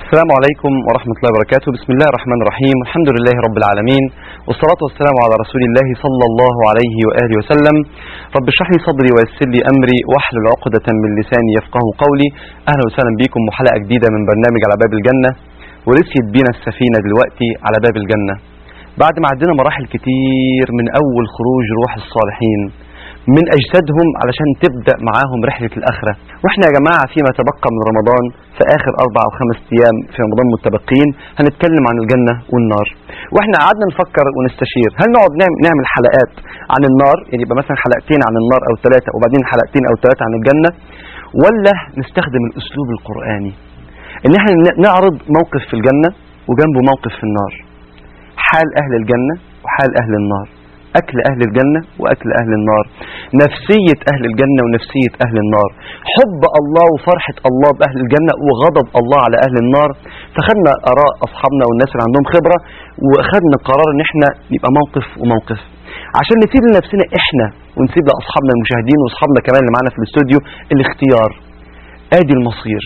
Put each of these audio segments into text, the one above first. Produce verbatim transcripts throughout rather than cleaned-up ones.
السلام عليكم ورحمة الله وبركاته. بسم الله الرحمن الرحيم. الحمد لله رب العالمين، والصلاة والسلام على رسول الله صلى الله عليه وآله وسلم. رب اشرح لي صدري ويسر لي أمري واحلل عقدة من لساني يفقه قولي. أهلا وسهلا بكم وحلقة جديدة من برنامج على باب الجنة. ورسيت بينا السفينة دلوقتي على باب الجنة بعد ما عدينا مراحل كتير من أول خروج روح الصالحين من أجسادهم علشان تبدأ معاهم رحلة الآخرة. وإحنا يا جماعة فيما تبقى من رمضان في آخر أربع أو خمس أيام في رمضان متبقين هنتكلم عن الجنة والنار. وإحنا قعدنا نفكر ونستشير هل نقعد نعمل حلقات عن النار، يعني يبقى مثلا حلقتين عن النار أو ثلاثة وبعدين حلقتين أو ثلاثة عن الجنة، ولا نستخدم الأسلوب القرآني إن إحنا نعرض موقف في الجنة وجنبه موقف في النار، حال أهل الجنة وحال أهل النار، أكل أهل الجنة وأكل أهل النار، نفسية أهل الجنة ونفسية أهل النار، حب الله وفرحة الله بأهل الجنة وغضب الله على أهل النار. فخدنا آراء أصحابنا والناس اللي عندهم خبرة وأخذنا قرار إن إحنا نبقى موقف وموقف عشان نسيب لنفسنا إحنا ونسيب لأصحابنا المشاهدين وأصحابنا كمان اللي معنا في الاستوديو الاختيار. آدي المصير.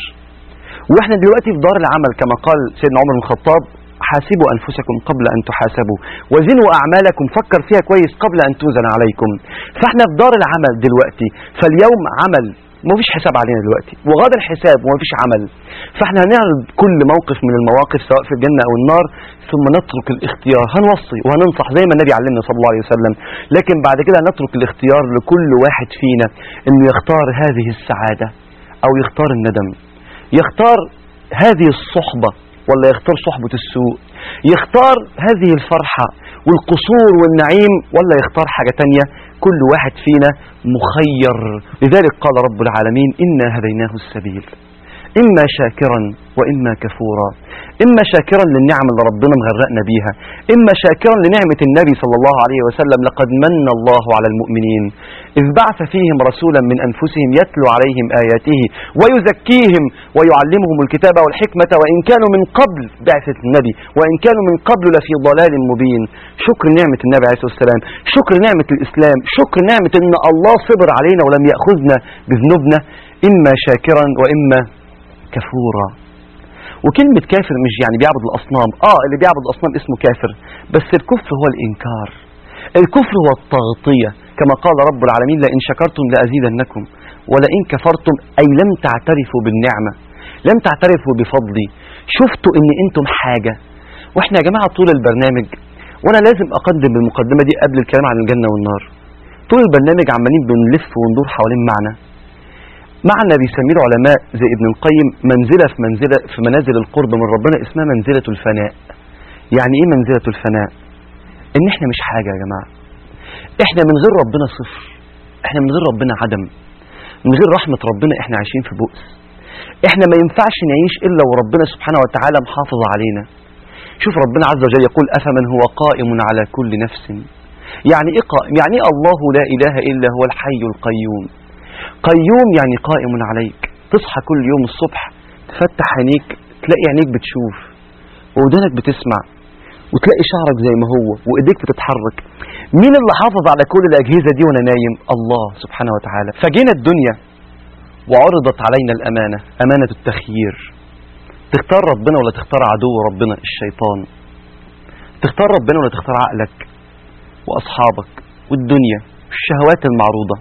وإحنا دلوقتي في دار العمل كما قال سيدنا عمر بن الخطاب: حاسبوا أنفسكم قبل أن تحاسبوا وزنوا أعمالكم، فكر فيها كويس قبل أن توزن عليكم. فإحنا في دار العمل دلوقتي، فاليوم عمل ومفيش حساب علينا دلوقتي، وغدا حساب ومفيش عمل. فإحنا هنعرض كل موقف من المواقف سواء في الجنة أو النار، ثم نترك الاختيار. هنوصي وهننصح زي ما النبي علمنا صلى الله عليه وسلم، لكن بعد كده نترك الاختيار لكل واحد فينا إنه يختار هذه السعادة أو يختار الندم، يختار هذه الصحبة ولا يختار صحبة السوء، يختار هذه الفرحة والقصور والنعيم ولا يختار حاجة تانية. كل واحد فينا مخير. لذلك قال رب العالمين: إنا هديناه السبيل إما شاكرا وإما كفورا. إما شاكرا للنعم اللي ربنا مغرقنا بيها، إما شاكرا لنعمة النبي صلى الله عليه وسلم: لقد من الله على المؤمنين إذ بعث فيهم رسولا من أنفسهم يتلو عليهم آياته ويزكيهم ويعلمهم الكتاب والحكمة وإن كانوا من قبل بعثة النبي وإن كانوا من قبل لفي ضلال مبين. شكر نعمة النبي عليه الصلاة والسلام، شكر نعمة الإسلام، شكر نعمة إن الله صبر علينا ولم يأخذنا بذنوبنا. إما شاكرا وإما كفورا. وكلمة كافر مش يعني بيعبد الأصنام، آه اللي بيعبد الأصنام اسمه كافر، بس الكفر هو الإنكار، الكفر هو التغطية، كما قال رب العالمين: لئن شكرتم لأزيدنكم ولئن كفرتم، أي لم تعترفوا بالنعمة، لم تعترفوا بفضلي، شفتوا إن أنتم حاجة. وإحنا يا جماعة طول البرنامج، وأنا لازم أقدم بالمقدمة دي قبل الكلام عن الجنة والنار، طول البرنامج عمالين بنلف وندور حوالين معنى معنى بيسميه العلماء زي ابن القيم منزلة في منزلة في منازل القرب من ربنا اسمها منزلة الفناء. يعني ايه منزلة الفناء؟ ان احنا مش حاجة يا جماعة، احنا من غير ربنا صفر، احنا من غير ربنا عدم، من غير رحمة ربنا احنا عايشين في بؤس، احنا ما ينفعش نعيش الا وربنا سبحانه وتعالى محافظ علينا. شوف ربنا عز وجل يقول: افمن هو قائم على كل نفس. يعني ايه قائم؟ يعني ايه الله لا اله الا هو الحي القيوم. قيوم يعني قائم عليك، تصحى كل يوم الصبح تفتح عينيك تلاقي عينيك بتشوف وودانك بتسمع وتلاقي شعرك زي ما هو وايديك بتتحرك. مين اللي حافظ على كل الأجهزة دي وانا نايم؟ الله سبحانه وتعالى. فجينا الدنيا وعرضت علينا الأمانة، أمانة التخيير. تختار ربنا ولا تختار عدو ربنا الشيطان؟ تختار ربنا ولا تختار عقلك وأصحابك والدنيا والشهوات المعروضة؟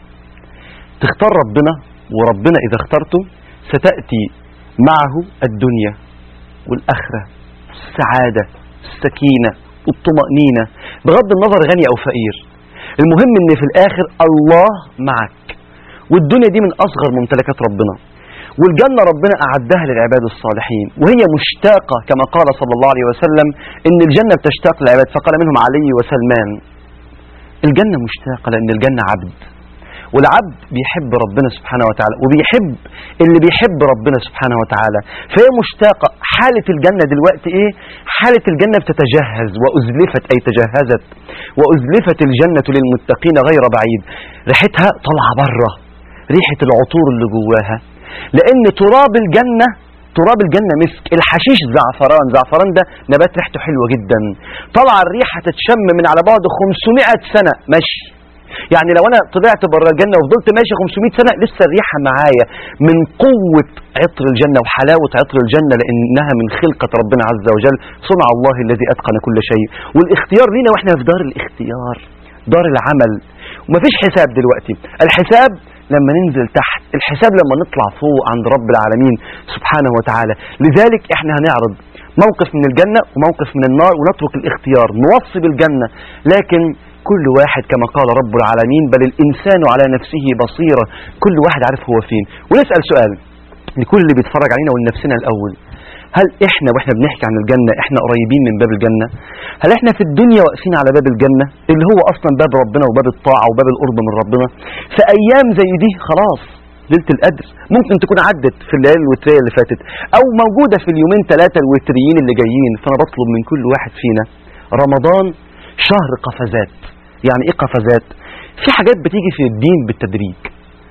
تختار ربنا، وربنا إذا اخترته ستأتي معه الدنيا والآخرة، السعادة، السكينة والطمأنينة، بغض النظر غني أو فقير. المهم إن في الآخر الله معك. والدنيا دي من أصغر ممتلكات ربنا، والجنة ربنا أعدها للعباد الصالحين، وهي مشتاقة كما قال صلى الله عليه وسلم إن الجنة بتشتاق للعباد، فقال منهم علي وسلمان. الجنة مشتاقة لأن الجنة عبد، والعبد بيحب ربنا سبحانه وتعالى وبيحب اللي بيحب ربنا سبحانه وتعالى، فهي مشتاقة. حالة الجنة دلوقتي ايه؟ حالة الجنة بتتجهز، وأزلفت أي تجهزت، وأزلفت الجنة للمتقين غير بعيد. ريحتها طالعة بره، ريحة العطور اللي جواها، لأن تراب الجنة تراب الجنة مسك، الحشيش زعفران، زعفران ده نبات ريحته حلوة جدا، طالعة الريحة تتشم من على بعد خمسمائة سنة مشي. يعني لو انا طلعت بره الجنه وفضلت ماشي خمسمائة سنه لسه الريحه معايا من قوه عطر الجنه وحلاوه عطر الجنه، لانها من خلقه ربنا عز وجل، صنع الله الذي اتقن كل شيء. والاختيار لينا واحنا في دار الاختيار، دار العمل، ومفيش حساب دلوقتي. الحساب لما ننزل تحت، الحساب لما نطلع فوق عند رب العالمين سبحانه وتعالى. لذلك احنا هنعرض موقف من الجنة وموقف من النار، ونترك الاختيار، نوصي بالجنة لكن كل واحد كما قال رب العالمين بل الإنسان على نفسه بصيرة، كل واحد عارف هو فين. ونسأل سؤال لكل اللي بيتفرج علينا ولنفسنا الأول، هل احنا واحنا بنحكي عن الجنة احنا قريبين من باب الجنة؟ هل احنا في الدنيا واقفين على باب الجنة اللي هو اصلا باب ربنا وباب الطاعة وباب القرب من ربنا؟ في ايام زي دي خلاص ليلة القدر ممكن تكون عدت في الليالي الوترية اللي فاتت، او موجودة في اليومين ثلاثة الوتريين اللي جايين. فانا بطلب من كل واحد فينا، رمضان شهر قفزات. يعني ايه قفزات؟ في حاجات بتيجي في الدين بالتدريج،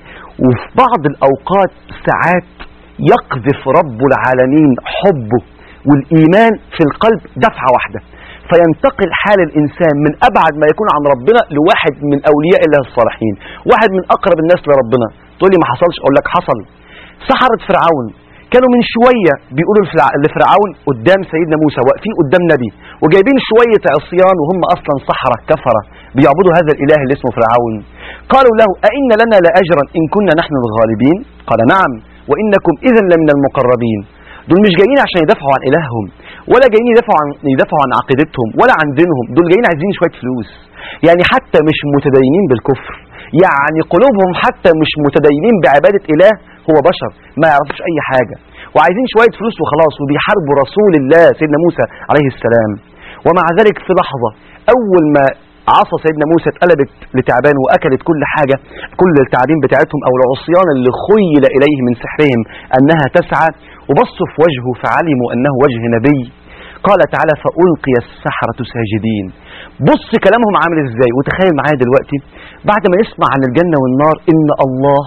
وفي بعض الاوقات ساعات يقذف رب العالمين حبه والإيمان في القلب دفعة واحدة، فينتقل حال الإنسان من أبعد ما يكون عن ربنا لواحد من أولياء الله الصالحين، واحد من أقرب الناس لربنا. تقول لي ما حصلش، أقول لك حصل. سحرة فرعون كانوا من شوية بيقولوا لفرعون قدام سيدنا موسى، واقفين قدام نبي وجايبين شوية عصيان وهم أصلا سحرة كفرة بيعبدوا هذا الإله اللي اسمه فرعون. قالوا له أئن لنا لأجرا إن كنا نحن الغالبين؟ قال نعم وإنكم إذن لمن المقربين. دول مش جايين عشان يدافعوا عن إلههم، ولا جايين يدافعوا عن يدافعوا عن عقيدتهم ولا عن دينهم، دول جايين عايزين شوية فلوس. يعني حتى مش متدينين بالكفر، يعني قلوبهم حتى مش متدينين بعبادة إله، هو بشر ما يعرفوش أي حاجة وعايزين شوية فلوس وخلاص، وبيحاربوا رسول الله سيدنا موسى عليه السلام. ومع ذلك في لحظة أول ما عصا سيدنا موسى اتقلبت لتعبان واكلت كل حاجة، كل التعابين بتاعتهم او العصيان اللي خيل اليه من سحرهم انها تسعى، وبصوا في وجهه فعلموا انه وجه نبي. قال تعالى فألقي السحرة ساجدين. بص كلامهم عامل ازاي، وتخيل معايا دلوقتي بعد ما نسمع عن الجنة والنار ان الله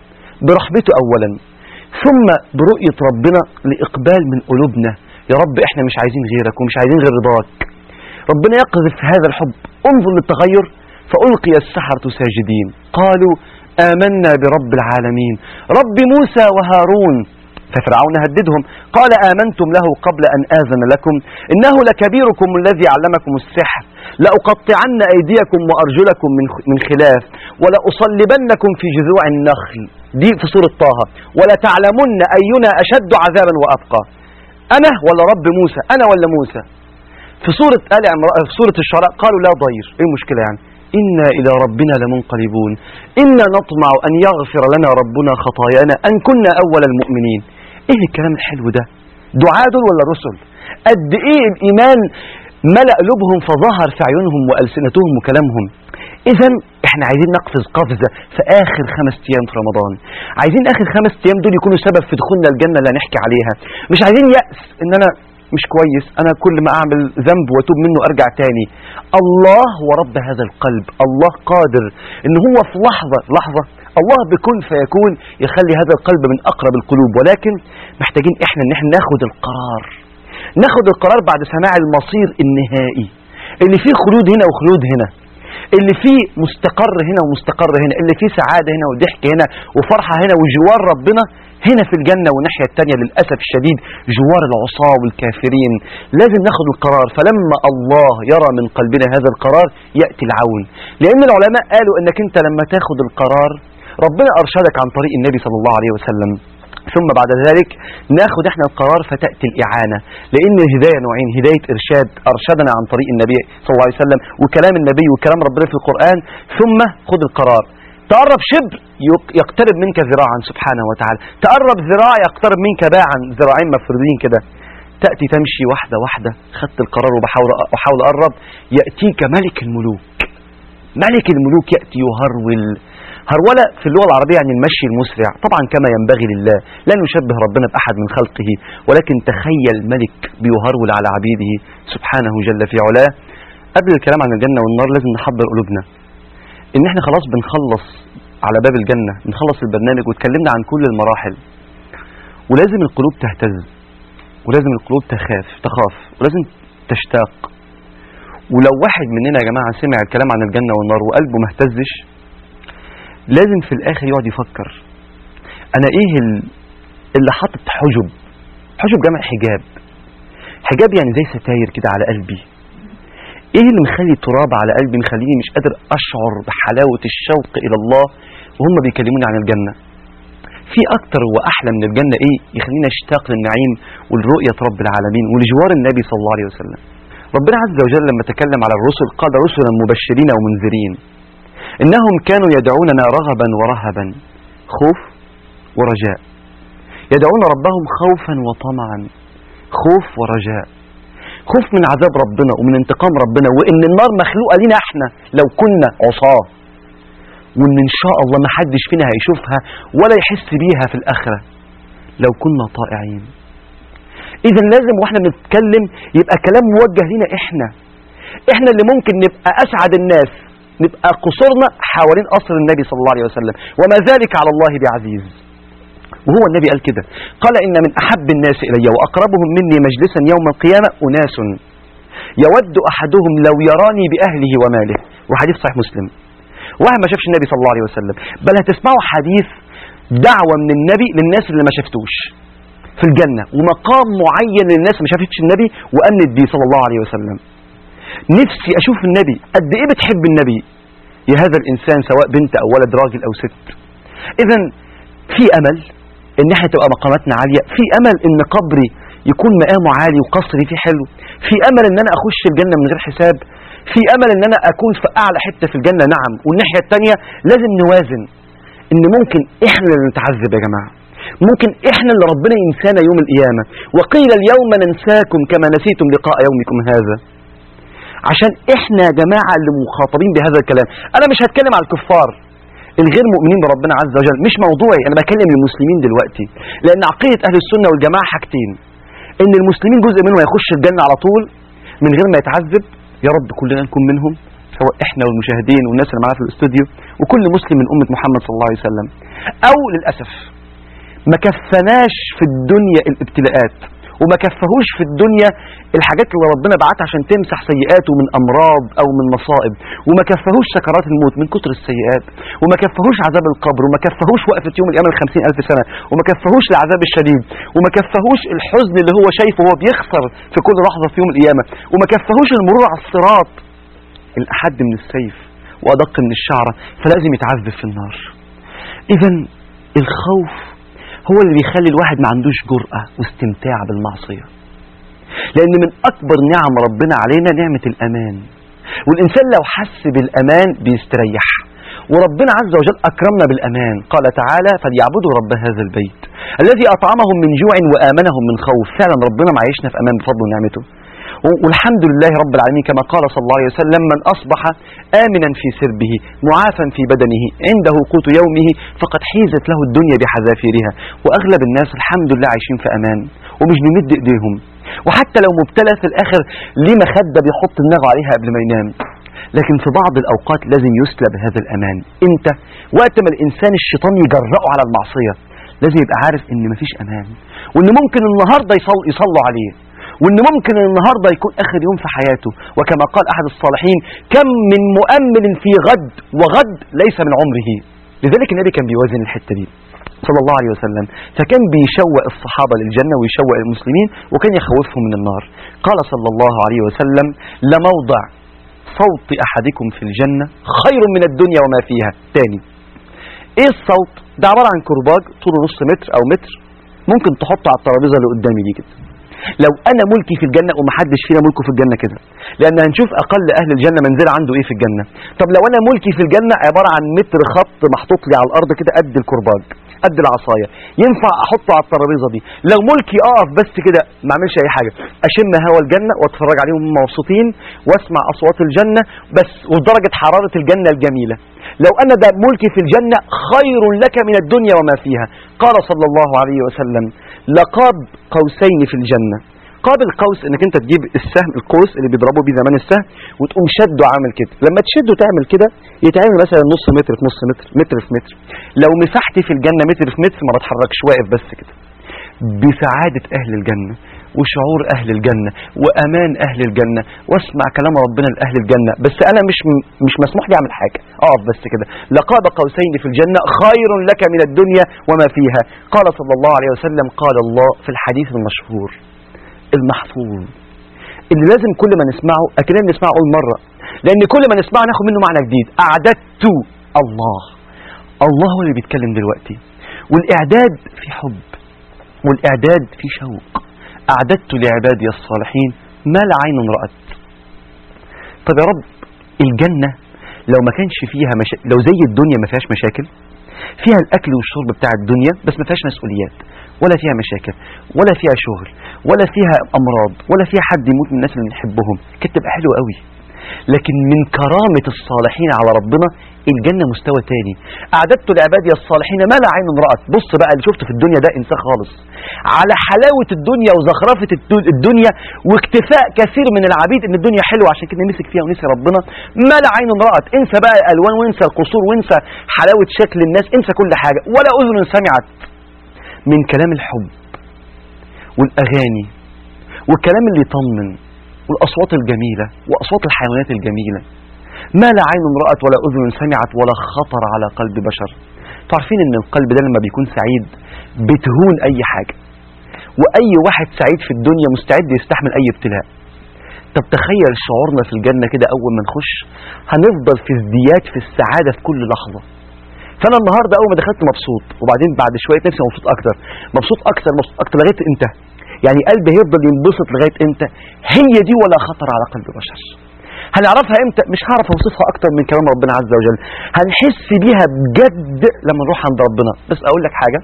برحمته اولا ثم برؤية ربنا لإقبال من قلوبنا، يا رب احنا مش عايزين غيرك ومش عايزين غير رضاك، ربنا يقذف هذا الحب. انظر للتغير، فألقي السحرة ساجدين قالوا آمنا برب العالمين رب موسى وهارون. ففرعون هددهم قال آمنتم له قبل أن آذن لكم إنه لكبيركم الذي علمكم السحر لأقطعن أيديكم وأرجلكم من من خلاف ولأصلبنكم في جذوع النخل. دي في سورة طه. ولتعلمن أينا أشد عذابا وأبقى. أنا ولا رب موسى؟ أنا ولا موسى؟ في سورة آل عمران في سورة الشعراء قالوا لا ضير. ايه المشكلة يعني؟ إنا إلى ربنا لمنقلبون إنا نطمع أن يغفر لنا ربنا خطايانا أن كنا أول المؤمنين. ايه الكلام الحلو ده؟ دعاء دول ولا رسل؟ قد ايه الإيمان ملأ قلوبهم فظهر في عيونهم وألسنتهم وكلامهم. إذا احنا عايزين نقفز قفزة في آخر خمس أيام في رمضان، عايزين آخر خمس أيام دول يكونوا سبب في دخولنا الجنة اللي هنحكي عليها. مش عايزين يأس إن أنا مش كويس، أنا كل ما أعمل ذنب وأتوب منه أرجع تاني. الله هو رب هذا القلب، الله قادر إن هو في لحظة لحظة الله بكون فيكون يخلي هذا القلب من أقرب القلوب. ولكن محتاجين إحنا إن إحنا ناخد القرار، ناخد القرار بعد سماع المصير النهائي اللي فيه خلود هنا وخلود هنا، اللي فيه مستقر هنا ومستقر هنا، اللي فيه سعادة هنا وضحك هنا وفرحة هنا وجوار ربنا هنا في الجنة، والناحية التانية للأسف الشديد جوار العصاة والكافرين. لازم ناخد القرار. فلما الله يرى من قلبنا هذا القرار يأتي العون، لأن العلماء قالوا أنك أنت لما تاخد القرار ربنا أرشدك عن طريق النبي صلى الله عليه وسلم، ثم بعد ذلك ناخد احنا القرار فتأتي الإعانة. لأن الهداية نوعين، هداية إرشاد أرشدنا عن طريق النبي صلى الله عليه وسلم وكلام النبي وكلام ربنا في القرآن، ثم خد القرار. تقرب شبر يقترب منك ذراعا سبحانه وتعالى، تقرب ذراع يقترب منك باعا، ذراعين مفردين كده. تأتي تمشي واحدة واحدة، خدت القرار وبحاول أحاول أقرب، يأتيك ملك الملوك. ملك الملوك يأتي يهرول. هرولة في اللغة العربية يعني المشي المسرع، طبعا كما ينبغي لله، لا نشبه ربنا بأحد من خلقه، ولكن تخيل ملك بيهرول على عبيده سبحانه جل في علاه. قبل الكلام عن الجنة والنار لازم نحضر قلوبنا ان احنا خلاص بنخلص على باب الجنة، بنخلص البرنامج واتكلمنا عن كل المراحل، ولازم القلوب تهتز، ولازم القلوب تخاف تخاف ولازم تشتاق، ولو واحد مننا يا جماعة سمع الكلام عن الجنة والنار وقلبه ما اهتزش، لازم في الآخر يقعد يفكر أنا إيه اللي حاطط حجب. حجب جمع حجاب. حجاب يعني زي ستاير كده على قلبي. إيه اللي مخلي تراب على قلبي، مخليني مش قادر أشعر بحلاوة الشوق إلى الله وهم بيكلموني عن الجنة؟ في أكتر وأحلى من الجنة إيه يخلينا اشتاق للنعيم ولرؤية رب العالمين ولجوار النبي صلى الله عليه وسلم؟ ربنا عز وجل لما تكلم على الرسل قال رسلا مبشرين ومنذرين إنهم كانوا يدعوننا رغبا ورهبا، خوف ورجاء. يدعون ربهم خوفا وطمعا، خوف ورجاء. خوف من عذاب ربنا ومن انتقام ربنا، وإن النار مخلوقة لنا احنا لو كنا عصاه، وإن إن شاء الله ما حدش فينا هيشوفها ولا يحس بيها في الآخرة لو كنا طائعين. إذا لازم واحنا بنتكلم يبقى كلام موجه لنا احنا احنا اللي ممكن نبقى أسعد الناس، نبقى قصرنا حوالين قصر النبي صلى الله عليه وسلم، وما ذلك على الله بعزيز. وهو النبي قال كده، قال إن من أحب الناس إلي وأقربهم مني مجلسا يوم القيامة أناس يود أحدهم لو يراني بأهله وماله. وحديث صحيح مسلم. واحد ما شافش النبي صلى الله عليه وسلم، بل هتسمعوا حديث دعوة من النبي للناس اللي ما شفتوش في الجنة، ومقام معين للناس ما شافتش النبي وأمنت بيه صلى الله عليه وسلم. نفسي أشوف النبي. قد إيه بتحب النبي يا هذا الإنسان، سواء بنت أو ولد، راجل أو ست. إذن في أمل إن احنا تبقى مقاماتنا عالية، في أمل إن قبري يكون مقامه عالي وقصري فيه حلو، في أمل إن أنا أخش الجنة من غير حساب، في أمل إن أنا أكون في أعلى حتة في الجنة. نعم. والناحية التانية لازم نوازن إن ممكن إحنا اللي نتعذب يا جماعة، ممكن إحنا اللي ربنا ينسانا يوم القيامة. وقيل اليوم ننساكم كما نسيتم لقاء يومكم هذا. عشان إحنا يا جماعة اللي مخاطبين بهذا الكلام. أنا مش هتكلم على الكفار الغير مؤمنين بربنا عز وجل، مش موضوعي، أنا بكلم المسلمين دلوقتي، لأن عقيدة أهل السنة والجماعة حاجتين: إن المسلمين جزء منهم هيخش الجنة على طول من غير ما يتعذب، يا رب كلنا نكون منهم، سواء إحنا والمشاهدين والناس اللي معانا في الاستوديو وكل مسلم من أمة محمد صلى الله عليه وسلم. أو للأسف ما كفناش في الدنيا الابتلاءات، وما كفهوش في الدنيا الحاجات اللي ربنا بعتها عشان تمسح سيئاته من أمراض أو من مصائب، وما كفهوش سكرات الموت من كتر السيئات، وما كفهوش عذاب القبر، وما كفهوش وقفة يوم القيامة الخمسين ألف سنة، وما كفهوش العذاب الشديد، وما كفهوش الحزن اللي هو شايفه وهو بيخسر في كل لحظة في يوم القيامة، وما كفهوش المرور على الصراط الأحد من السيف وأدق من الشعرة، فلازم يتعذب في النار. إذن الخوف هو اللي بيخلي الواحد ما عندوش جرأة واستمتاع بالمعصية، لأن من أكبر نعم ربنا علينا نعمة الأمان، والإنسان لو حس بالأمان بيستريح. وربنا عز وجل أكرمنا بالأمان، قال تعالى: فليعبدوا رب هذا البيت الذي أطعمهم من جوع وآمنهم من خوف. فعلا ربنا معيشنا في أمان بفضل ونعمته، والحمد لله رب العالمين، كما قال صلى الله عليه وسلم: من أصبح آمنا في سربه معافا في بدنه عنده قوت يومه فقد حيزت له الدنيا بحذافيرها. وأغلب الناس الحمد لله عايشين في أمان ومش بيمد إيديهم، وحتى لو مبتلى في الآخر ليه مخدة بيحط دماغه عليها قبل ما ينام. لكن في بعض الأوقات لازم يسلب هذا الأمان. إمتى؟ وقت ما الإنسان الشيطان يجرأه على المعصية، لازم يبقى عارف إن مفيش أمان، وإن ممكن النهاردة يصل يصلوا عليه، وإن ممكن النهاردة يكون آخر يوم في حياته. وكما قال أحد الصالحين: كم من مؤمل في غد وغد ليس من عمره. لذلك النبي كان بيوازن الحتة دي صلى الله عليه وسلم، فكان بيشوق الصحابة للجنة ويشوق المسلمين، وكان يخوفهم من النار. قال صلى الله عليه وسلم: لموضع صوت أحدكم في الجنة خير من الدنيا وما فيها. تاني، إيه الصوت؟ ده عبارة عن كرباج طوله نص متر أو متر، ممكن تحطه على الترابيزة اللي قدامي دي كده. لو أنا ملكي في الجنة، ومحدش فينا ملكه في الجنة كده، لأن هنشوف أقل أهل الجنة منزل عنده إيه في الجنة. طب لو أنا ملكي في الجنة عبارة عن متر خط محطوط لي على الأرض كده قد الكرباج، قد العصاية، ينفع أحطه على الترابيزة دي؟ لو ملكي أقف بس كده ما أعملش أي حاجة، أشم هوا الجنة وأتفرج عليهم مبسوطين وأسمع أصوات الجنة بس، ودرجة حرارة الجنة الجميلة. لو أنا ده ملكي في الجنة خير لك من الدنيا وما فيها. قال صلى الله عليه وسلم: لقاب قوسين في الجنة. قاب القوس انك انت تجيب السهم، القوس اللي بيضربوا بيه زمان السهم، وتقوم شده عامل كده. لما تشده تعمل كده يتعمل مثلا نص متر في نص متر، متر في متر. لو مساحتي في الجنة متر في متر ما بتحركش، واقف بس كده. بسعادة أهل الجنة وشعور أهل الجنة وأمان أهل الجنة، واسمع كلام ربنا لأهل الجنة. بس أنا مش مش مسموح لي أعمل حاجة، أقف بس كده. لقاب قوسين في الجنة خير لك من الدنيا وما فيها. قال صلى الله عليه وسلم، قال الله في الحديث المشهور المحفوظ اللي لازم كل ما نسمعه أكننا نسمعه أول مرة، لأن كل ما نسمعه ناخد منه معنى جديد. أعددت الله، الله هو اللي بيتكلم دلوقتي، والإعداد في حب، والإعداد في شوق. أعددت لعبادي الصالحين ما لا عين رأت. طب يا رب، الجنة لو ما كانش فيها مشا... لو زي الدنيا ما فيهاش مشاكل، فيها الأكل والشرب بتاع الدنيا بس ما فيهاش مسؤوليات، ولا فيها مشاكل، ولا فيها شغل، ولا فيها أمراض، ولا فيها حد يموت من الناس اللي بنحبهم، كانت تبقى حلوة قوي. لكن من كرامة الصالحين على ربنا الجنة مستوى تاني. أعددت لعبادي الصالحين ما لا عين رأت. بص بقى، اللي شفته في الدنيا ده انساه خالص. على حلاوة الدنيا وزخرفة الدنيا واكتفاء كثير من العبيد ان الدنيا حلوة، عشان كده مسك فيها ونسي ربنا. ما لا عين رأت، انسى بقى الألوان، وانسى القصور، وانسى حلاوة شكل الناس، انسى كل حاجة. ولا أذن سمعت من كلام الحب والأغاني والكلام اللي يطمن والأصوات الجميلة وأصوات الحيوانات الجميلة. ما لا عين رأت ولا أذن سمعت ولا خطر على قلب بشر. تعرفين ان القلب ده لما بيكون سعيد بتهون أي حاجة، وأي واحد سعيد في الدنيا مستعد يستحمل أي ابتلاء. طب تخيل شعورنا في الجنة كده أول ما نخش، هنفضل في ازدياد في السعادة في كل لحظة. فأنا النهاردة أول ما دخلت مبسوط، وبعدين بعد شوية نفسي مبسوط أكتر، مبسوط أكتر، مبسوط أكتر، لغاية إمتى؟ يعني قلبي هيفضل ينبسط لغاية إمتى؟ هي دي ولا خطر على قلب بشر. هنعرفها إمتى؟ مش هعرف أوصفها أكتر من كلام ربنا عز وجل. هنحس بيها بجد لما نروح عند ربنا. بس أقول لك حاجة،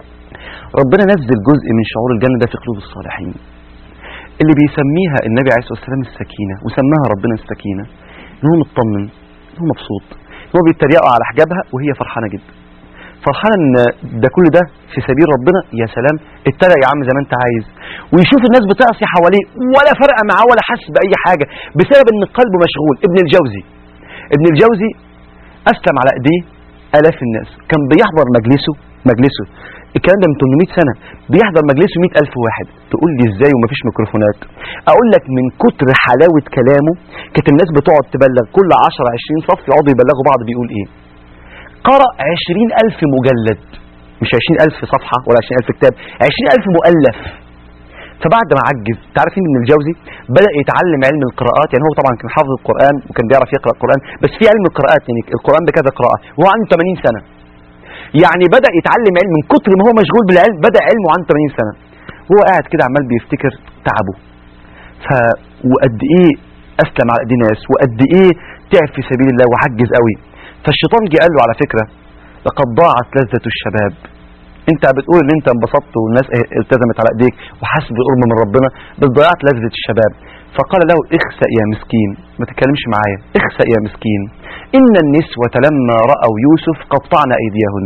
ربنا نزل جزء من شعور الجنة ده في قلوب الصالحين، اللي بيسميها النبي عليه الصلاة والسلام السكينة، وسماها ربنا السكينة. إن هو مطمن، إن هو مبسوط، إن هو بيتريقوا على حجابها وهي فرحانة جدا، فرحانة ان ده كل ده في سبيل ربنا. يا سلام، اتريق يا عم زي ما انت عايز، ويشوف الناس بتعصي حواليه ولا فرق معاه ولا حاسس بأي حاجة، بسبب ان قلبه مشغول. ابن الجوزي ابن الجوزي أسلم على ايديه آلاف الناس، كان بيحضر مجلسه مجلسه الكلام ده من ثمانمائة سنة، بيحضر مجلسه مئة ألف واحد. تقول لي ازاي ومفيش ميكروفونات؟ اقول لك من كتر حلاوة كلامه كانت الناس بتقعد تبلغ كل عشرة عشرين صف، يقعدوا يبلغوا بعض بيقول ايه. قرأ عشرين ألف مجلد، مش عشرين ألف صفحة ولا عشرين ألف كتاب، عشرين ألف مؤلف. فبعد ما عجز، تعرفين ابن الجوزي بدأ يتعلم علم القراءات. يعني هو طبعا كان حافظ القرآن وكان بيعرف يقرأ القرآن، بس في علم القراءات، يعني القرآن بكذا قراءة، وهو عنده ثمانين سنة. يعني بدأ يتعلم علم من كتر ما هو مشغول بالعلم، بدأ علمه عنده ثمانين سنة. هو قاعد كده عمال بيفتكر تعبه، ف وقد ايه أسلم على ايدي ناس، وقد ايه تعب في سبيل الله وعجز قوي. فالشيطان جه قال له على فكرة لقد ضاعت لذة الشباب. انت بتقول ان انت انبسطت والناس التزمت على ايديك وحسب القرب من ربنا، بس ضيعت لذة الشباب. فقال له اخسأ يا مسكين، ما تتكلمش معايا، اخسأ يا مسكين، ان النسوة لما رأوا يوسف قطعن ايديهن.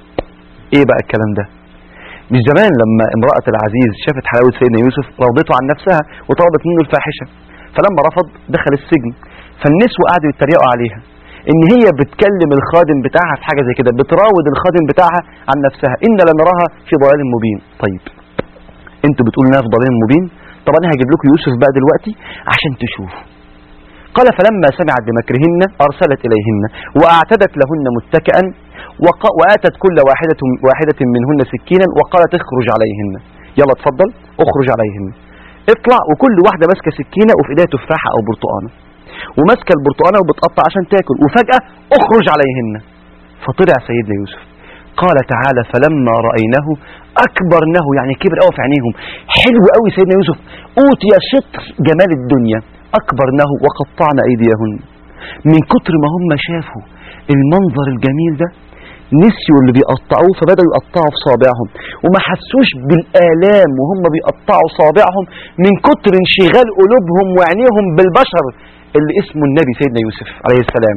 ايه بقى الكلام ده؟ مش زمان لما امرأة العزيز شافت حلاوة سيدنا يوسف راودته عن نفسها وطلبت منه الفاحشة، فلما رفض دخل السجن. فالنسوة قعدوا يتريقوا عليها ان هي بتكلم الخادم بتاعها في حاجة زي كده، بتراود الخادم بتاعها عن نفسها، ان لنراها في ضلال مبين. طيب انتوا بتقولوا انها في ضلال مبين، طب انا هجيب لكم يوسف بقى دلوقتي عشان تشوفوا. قال فلما سمعت بمكرهن ارسلت اليهن واعتدت لهن متكئا واتت كل واحدة واحدة منهن سكينا وقالت اخرج عليهن، يلا اتفضل اخرج عليهن، اطلع. وكل واحدة ماسكة سكينة وفي ايديها تفاحة او برتقانة، وماسكه البرتقانه وبتقطع عشان تاكل، وفجأة اخرج عليهن. فطلع سيدنا يوسف. قال تعالى فلما رأيناه أكبرناه، يعني كبر قوي في عينيهم. حلو قوي سيدنا يوسف، أوتي شطر جمال الدنيا، أكبرناه وقطعن أيديهن. من كتر ما هم شافوا المنظر الجميل ده نسيوا اللي بيقطعوه، فبدأوا يقطعوا في صابعهم، وما حسوش بالآلام وهم بيقطعوا صابعهم من كتر انشغال قلوبهم وعينيهم بالبشر اللي اسمه النبي سيدنا يوسف عليه السلام.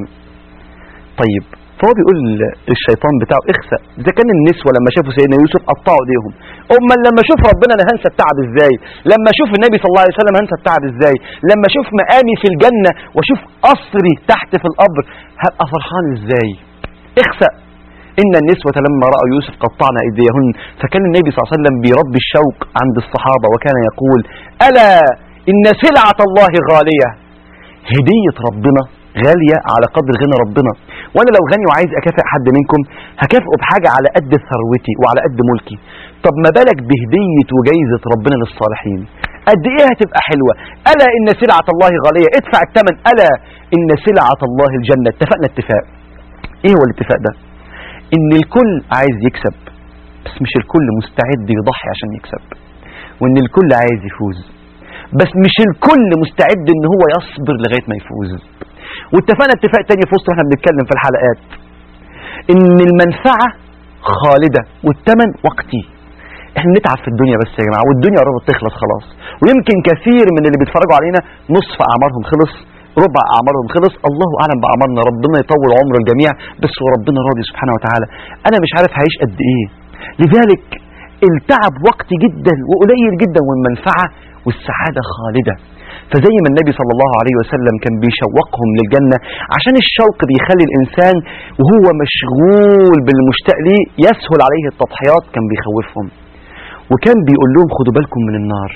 طيب فهو بيقول الشيطان بتاعه اخسأ، اذا كان النسوة لما شافوا سيدنا يوسف قطعوا ايديهم، اما لما اشوف ربنا انا هنسى التعب ازاي؟ لما اشوف النبي صلى الله عليه وسلم هنسى التعب ازاي؟ لما اشوف مقامي في الجنة واشوف قصري تحت في القبر هبقى فرحان ازاي؟ اخسأ إن النسوة لما رأوا يوسف قطعنا أيديهن. فكان النبي صلى الله عليه وسلم بيربي الشوق عند الصحابة وكان يقول ألا إن سلعة الله غالية. هدية ربنا غالية على قدر غنى ربنا. وأنا لو غني وعايز أكافئ حد منكم هكافئه بحاجة على قد ثروتي وعلى قد ملكي. طب ما بالك بهدية وجايزة ربنا للصالحين؟ قد إيه هتبقى حلوة. ألا إن سلعة الله غالية، ادفع الثمن. ألا إن سلعة الله الجنة. اتفقنا اتفاق. إيه هو الاتفاق ده؟ إن الكل عايز يكسب بس مش الكل مستعد يضحي عشان يكسب، وإن الكل عايز يفوز بس مش الكل مستعد إن هو يصبر لغاية ما يفوز. واتفقنا اتفاق تاني في وسط واحنا بنتكلم في الحلقات، إن المنفعة خالدة والثمن وقتي. احنا نتعب في الدنيا بس يا جماعة، والدنيا قربت تخلص خلاص، ويمكن كثير من اللي بيتفرجوا علينا نصف أعمارهم خلص، ربع أعمارهم خلص، الله أعلم بأعمارنا، ربنا يطول عمر الجميع بس وربنا راضي سبحانه وتعالى. أنا مش عارف هعيش قد إيه، لذلك التعب وقت جدا وقليل جدا، والمنفعة والسعادة خالدة. فزي ما النبي صلى الله عليه وسلم كان بيشوقهم للجنة، عشان الشوق بيخلي الإنسان وهو مشغول بالمشتاق ليه يسهل عليه التضحيات، كان بيخوفهم وكان بيقول لهم خدوا بالكم من النار.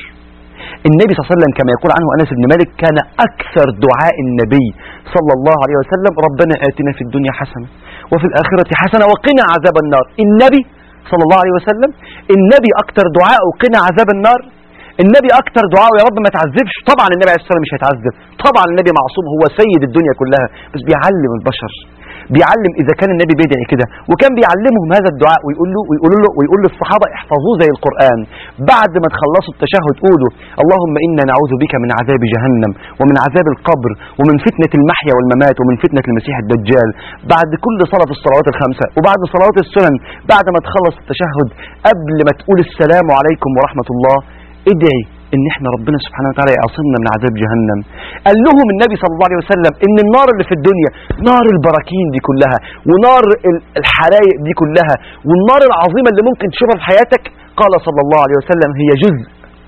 النبي صلى الله عليه وسلم كما يقول عنه أنس بن مالك كان أكثر دعاء النبي صلى الله عليه وسلم ربنا آتنا في الدنيا حسنة وفي الآخرة حسنة وقنا عذاب النار. النبي صلى الله عليه وسلم النبي أكثر دعاء وقنا عذاب النار. النبي أكثر دعاء يا رب ما تعذبش. طبعا النبي عليه الصلاة والسلام مش هيتعذب، طبعا النبي معصوم، هو سيد الدنيا كلها، بس بيعلم البشر، بيعلم إذا كان النبي بيدعي كده، وكان بيعلمهم هذا الدعاء ويقول له ويقول له ويقول للصحابة احفظوه زي القرآن. بعد ما تخلصوا التشهد قولوا اللهم إنا نعوذ بك من عذاب جهنم ومن عذاب القبر ومن فتنة المحيا والممات ومن فتنة المسيح الدجال. بعد كل صلاة في الصلوات الخمسة وبعد صلوات السنن، بعد ما تخلص التشهد، قبل ما تقول السلام عليكم ورحمة الله، ادعي ان احنا ربنا سبحانه وتعالى يعصمنا من عذاب جهنم. قال لهم النبي صلى الله عليه وسلم ان النار اللي في الدنيا، نار البراكين دي كلها ونار الحرايق دي كلها والنار العظيمة اللي ممكن تشوفها في حياتك، قال صلى الله عليه وسلم هي جزء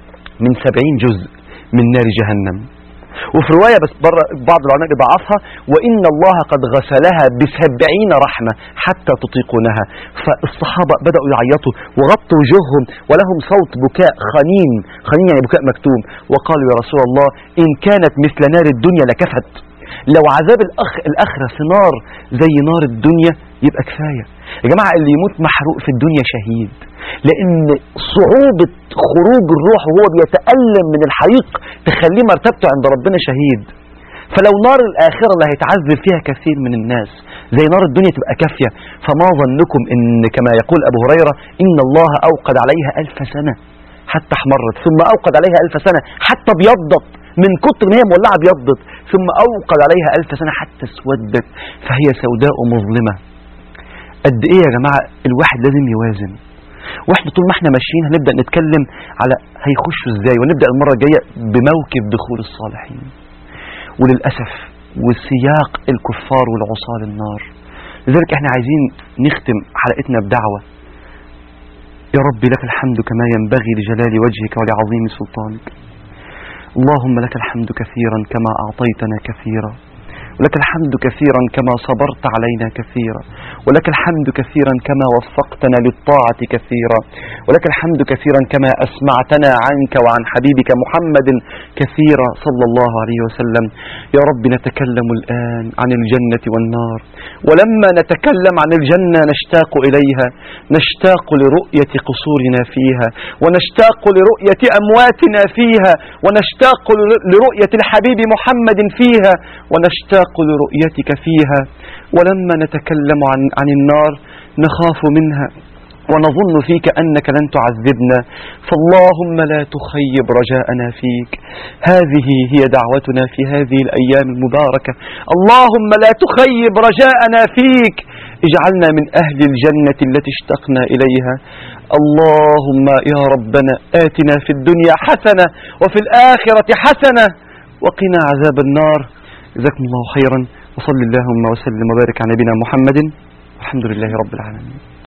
من سبعين جزء من نار جهنم. وفي رواية بس بره بعض العلماء بيضعفها وإن الله قد غسلها بسبعين رحمة حتى تطيقونها. فالصحابة بدأوا يعيطوا وغطوا وجوههم ولهم صوت بكاء خنين، خنين يعني بكاء مكتوم، وقالوا يا رسول الله إن كانت مثل نار الدنيا لكفت. لو عذاب الأخ الآخرة في نار زي نار الدنيا يبقى كفاية. يا جماعة اللي يموت محروق في الدنيا شهيد، لأن صعوبة خروج الروح وهو بيتألم من الحريق تخليه مرتبته عند ربنا شهيد. فلو نار الآخرة اللي هيتعذب فيها كثير من الناس زي نار الدنيا تبقى كافية، فما ظنكم إن كما يقول أبو هريرة إن الله أوقد عليها ألف سنة حتى احمرت، ثم أوقد عليها ألف سنة حتى ابيضت، من كتر ما هي مولعة ابيضت، ثم أوقد عليها ألف سنة حتى اسودت فهي سوداء مظلمة. قد إيه يا جماعة الواحد لازم يوازن. واحنا طول ما احنا ماشيين هنبدأ نتكلم على هيخشوا ازاي، ونبدأ المرة الجاية بموكب دخول الصالحين. وللأسف وسياق الكفار والعصاة للنار. لذلك احنا عايزين نختم حلقتنا بدعوة. يا رب لك الحمد كما ينبغي لجلال وجهك ولعظيم سلطانك. اللهم لك الحمد كثيرا كما أعطيتنا كثيرا، ولك الحمد كثيرا كما صبرت علينا كثيرا، ولك الحمد كثيرا كما وفقتنا للطاعة كثيرا، ولك الحمد كثيرا كما أسمعتنا عنك وعن حبيبك محمد كثيرا صلى الله عليه وسلم. يا رب نتكلم الآن عن الجنة والنار، ولما نتكلم عن الجنة نشتاق إليها، نشتاق لرؤية قصورنا فيها، ونشتاق لرؤية أمواتنا فيها، ونشتاق لرؤية الحبيب محمد فيها، ونشتاق لرؤيتك فيها. ولما نتكلم عن, عن النار نخاف منها ونظن فيك أنك لن تعذبنا، فاللهم لا تخيب رجاءنا فيك. هذه هي دعوتنا في هذه الأيام المباركة، اللهم لا تخيب رجاءنا فيك، اجعلنا من أهل الجنة التي اشتقنا إليها. اللهم يا ربنا آتنا في الدنيا حسنة وفي الآخرة حسنة وقنا عذاب النار. جزاكم الله خيرا، وصل اللهم وسلم وبارك على نبينا محمد، والحمد لله رب العالمين.